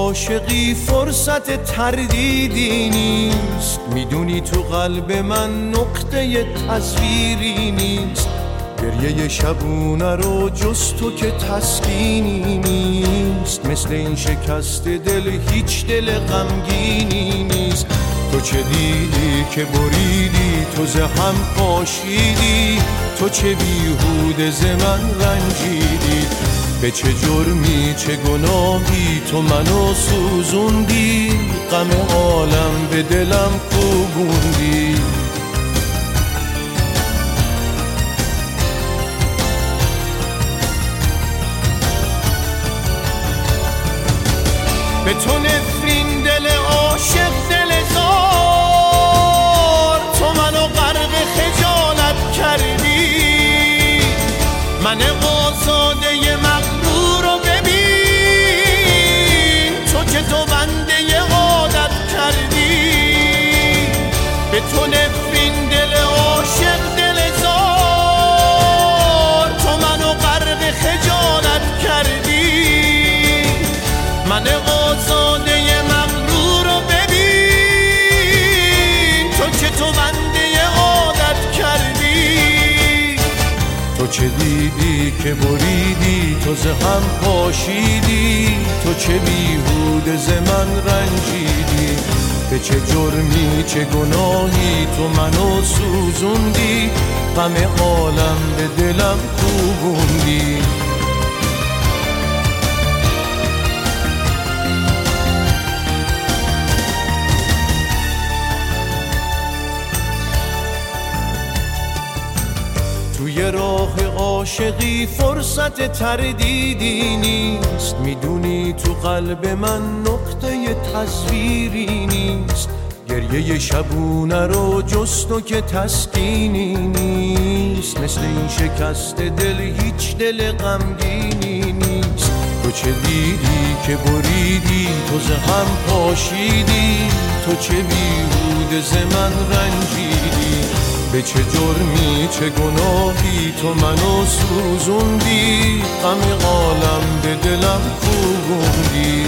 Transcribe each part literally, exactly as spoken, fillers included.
عاشقی فرصت تردیدی نیست، میدونی تو قلب من نقطه تصویری نیست. گریه شبونه رو جز تو که تسکینی نیست، مثل این شکست دل هیچ دل غمگینی نیست. تو چه دیدی که بریدی، تو ز هم پاشیدی، تو چه بیهوده ز من رنجیدی. به چه جرمی چه گناهی تو منو سوزوندی، غم عالم به دلم کوبوندی. به تو نفرین دل عاشق دل زار، تو منو غرق خجالت کردی. من آزاده مغرور رو ببین، تو که تو بنده عادت کردی. به تو نفرین دل عاشق دل زار، تو منو غرق خجالت کردی. من آزاده مغرور رو ببین، تو که تو بنده عادت کردی. تو چه دیدی که بریدی، تو ز هم پاشیدی، تو چه بیهوده ز من رنجیدی. به چه جرمی چه گناهی تو منو سوزوندی، غم عالم به دلم کوبوندی. توی راه عاشقی فرصت تردیدی نیست، میدونی تو قلب من نقطه تصویری نیست. گریه شبونه رو جز تو که تسکینی نیست، مثل این شکست دل هیچ دل غمگینی نیست. تو چه دیدی که بریدی، تو ز هم پاشیدی، تو چه بیهوده ز من رنجیدی. به چه جرمی چه گناهی تو منو سوزوندی، غم عالم به دلم کوبوندی.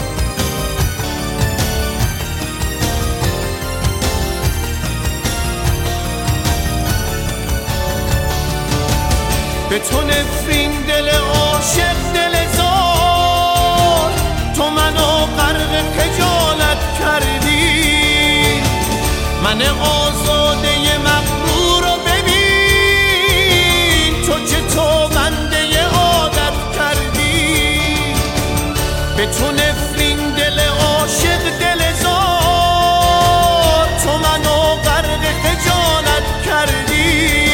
به تو نفرین دل عاشق دل زار، تو منو غرق خجالت کردی. من آزاده مغرور رو ببین، تو که تو بنده عادت کردی. به تو نفرین دل عاشق دل زار، تو منو غرق خجالت کردی.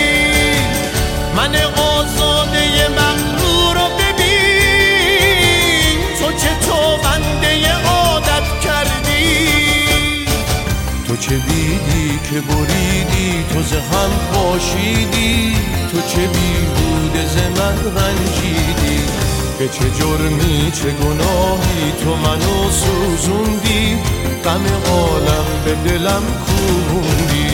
من آزاده مغرور رو ببین، تو که تو بنده عادت کردی. تو چه دیدی که بریدی، تو ز هم پاشیدی، تو چه بیهوده ز من رنجیدی. به چه جرمی چه گناهی تو منو سوزوندی، غم عالم به دلم کوبوندی.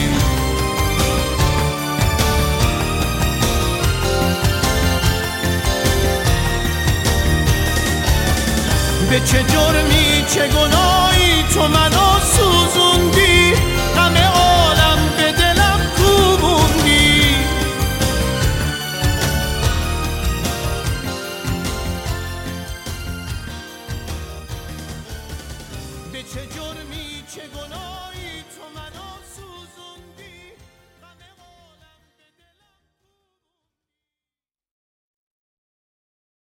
به چه جرمی چه گناهی تو منو